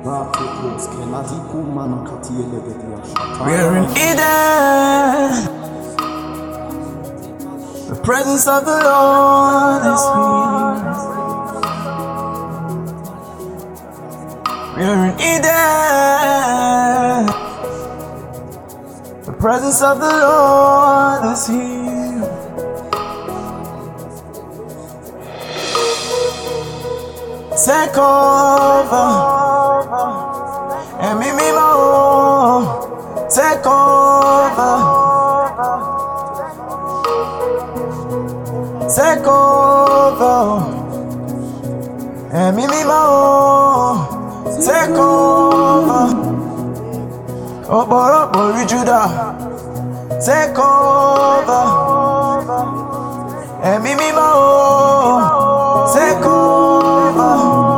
We're in Eden. The presence of the Lord is here. We're in Eden. The presence of the Lord is here. Take over. And me more. Take over. Take over. And me more. Take over. Oh, boy, Judah. Take over. And me more. Take over.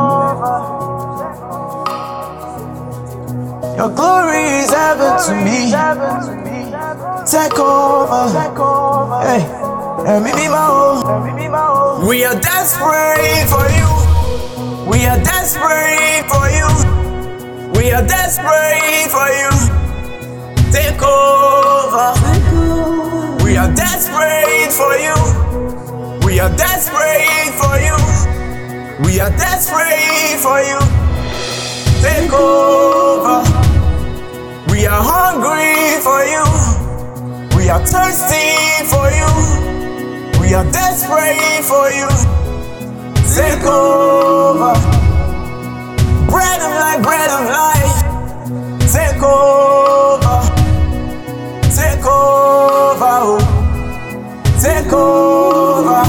Your glory is heaven to me. Take over. Hey, and me more. We are desperate for you. We are desperate for you. We are desperate for you. Take over. We are desperate for you. We are desperate for you. We are desperate for you. Take over. We are hungry for you. We are thirsty for you. We are desperate for you. Take over. Bread of life, bread of life. Take over. Take over. Oh. Take over.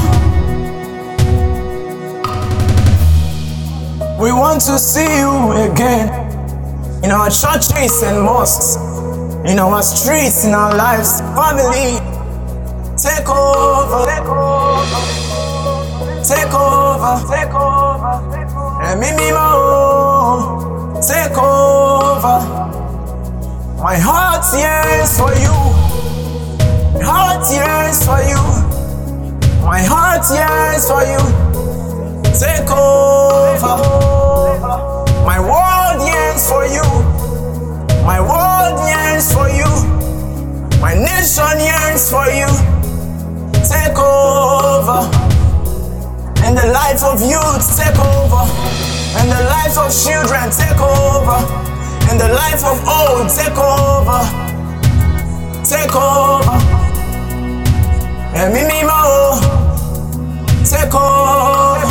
We want to see you again in our churches and mosques, in our streets, in our lives, family. Take over. Take over. Take over. Take over. And me more. Take over. My heart yearns for you. My heart yearns for you. My heart yearns for you. Take over. My world yearns for you. My world yearns for you. My nation yearns for you. Take over. And the life of youth, take over. And the life of children, take over. And the life of old, take over. Take over. And me more. Take over.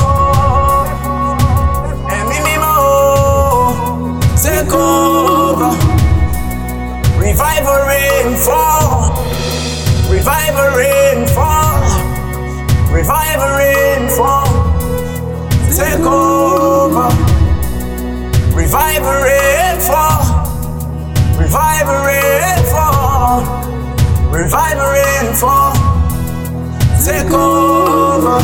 And me more. Take over. Revival rain fall. Revival rain fall. Revival rain fall. Take over. Revival rain fall. Revival rain fall. Revival rain fall. Take over.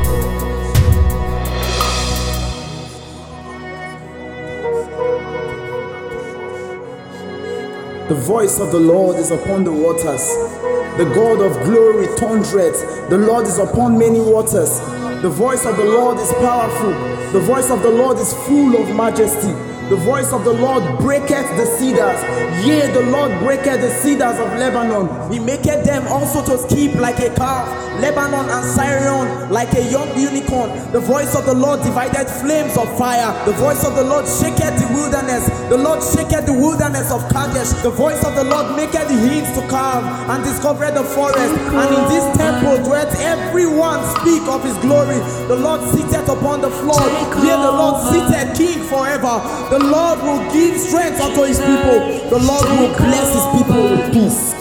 The voice of the Lord is upon the waters. The God of glory thundereth. The Lord is upon many waters. The voice of the Lord is powerful. The voice of the Lord is full of majesty. The voice of the Lord breaketh the cedars. Yea, the Lord breaketh the cedars of Lebanon. He maketh them also to skip like a calf. Lebanon and Syrian like a young unicorn. The voice of the Lord divided flames of fire. The voice of the Lord shaketh the wilderness. The Lord shaketh the wilderness of Kadesh. The voice of the Lord maketh the hills to calve and discovered the forest. And in this temple dwelleth everyone speak of his glory. The Lord sitteth upon the floor. Yea, the Lord sitteth king forever. The Lord will give strength unto his people. The Lord will bless his people with peace.